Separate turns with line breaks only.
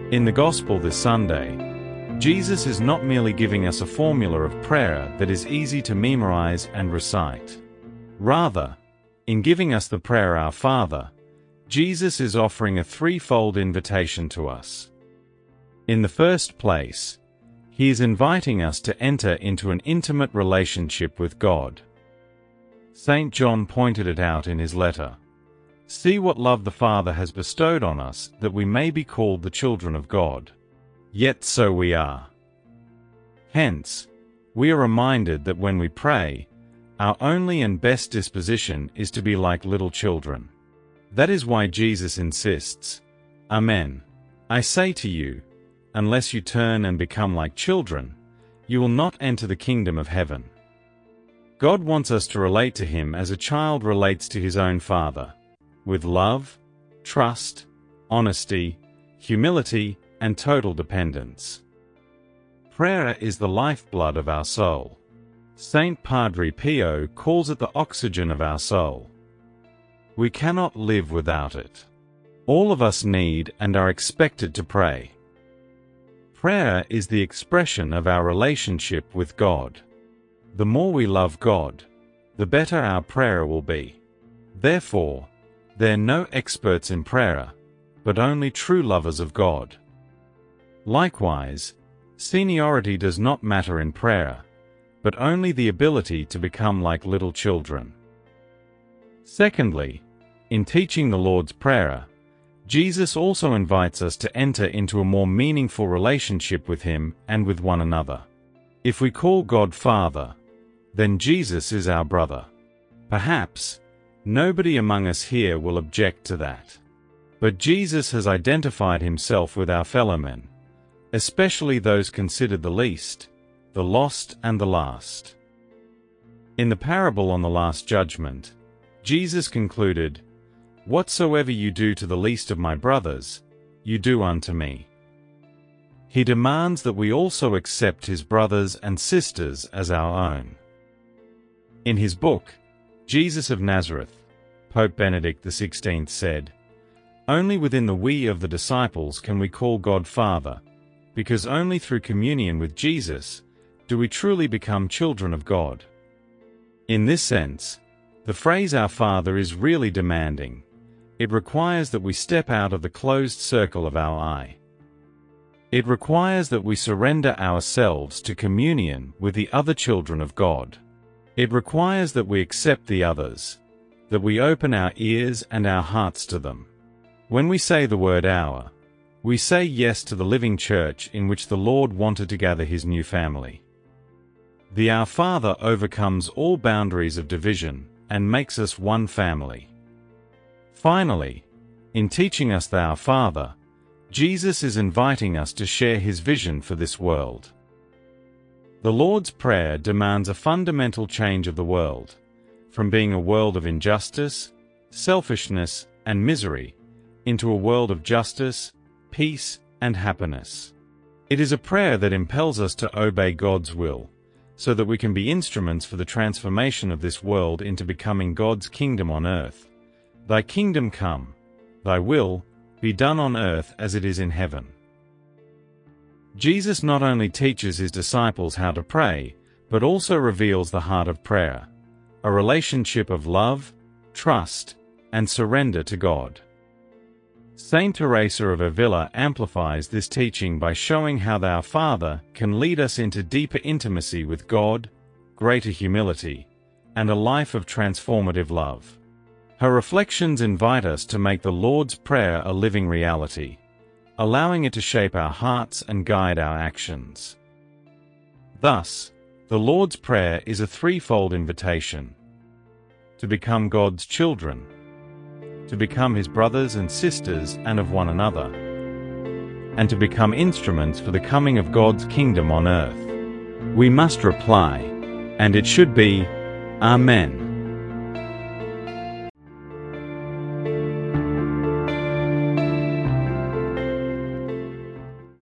In the Gospel this Sunday, Jesus is not merely giving us a formula of prayer that is easy to memorize and recite. Rather, in giving us the prayer Our Father, Jesus is offering a threefold invitation to us. In the first place, He is inviting us to enter into an intimate relationship with God. St. John pointed it out in his letter. See what love the Father has bestowed on us, that we may be called the children of God. Yet so we are. Hence, we are reminded that when we pray, our only and best disposition is to be like little children. That is why Jesus insists, Amen. I say to you, unless you turn and become like children, you will not enter the kingdom of heaven. God wants us to relate to Him as a child relates to his own father, with love, trust, honesty, humility, and total dependence. Prayer is the lifeblood of our soul. Saint Padre Pio calls it the oxygen of our soul. We cannot live without it. All of us need and are expected to pray. Prayer is the expression of our relationship with God. The more we love God, the better our prayer will be. Therefore, there are no experts in prayer, but only true lovers of God. Likewise, seniority does not matter in prayer, but only the ability to become like little children. Secondly, in teaching the Lord's Prayer, Jesus also invites us to enter into a more meaningful relationship with Him and with one another. If we call God Father, then Jesus is our brother. Perhaps, nobody among us here will object to that. But Jesus has identified Himself with our fellow men, especially those considered the least, the lost and the last. In the parable on the Last Judgment, Jesus concluded, Whatsoever you do to the least of my brothers, you do unto me. He demands that we also accept His brothers and sisters as our own. In his book, Jesus of Nazareth, Pope Benedict XVI said, Only within the we of the disciples can we call God Father, because only through communion with Jesus do we truly become children of God. In this sense, the phrase Our Father is really demanding. It requires that we step out of the closed circle of our I. It requires that we surrender ourselves to communion with the other children of God. It requires that we accept the others, that we open our ears and our hearts to them. When we say the word our, we say yes to the living church in which the Lord wanted to gather His new family. The Our Father overcomes all boundaries of division and makes us one family. Finally, in teaching us the Our Father, Jesus is inviting us to share His vision for this world. The Lord's Prayer demands a fundamental change of the world, from being a world of injustice, selfishness, and misery, into a world of justice, peace, and happiness. It is a prayer that impels us to obey God's will, so that we can be instruments for the transformation of this world into becoming God's kingdom on earth. Thy kingdom come, Thy will be done on earth as it is in heaven. Jesus not only teaches His disciples how to pray, but also reveals the heart of prayer, a relationship of love, trust, and surrender to God. Saint Teresa of Avila amplifies this teaching by showing how Our Father can lead us into deeper intimacy with God, greater humility, and a life of transformative love. Her reflections invite us to make the Lord's Prayer a living reality, allowing it to shape our hearts and guide our actions. Thus, the Lord's Prayer is a threefold invitation: to become God's children, to become His brothers and sisters and of one another, and to become instruments for the coming of God's kingdom on earth. We must reply, and it should be, Amen.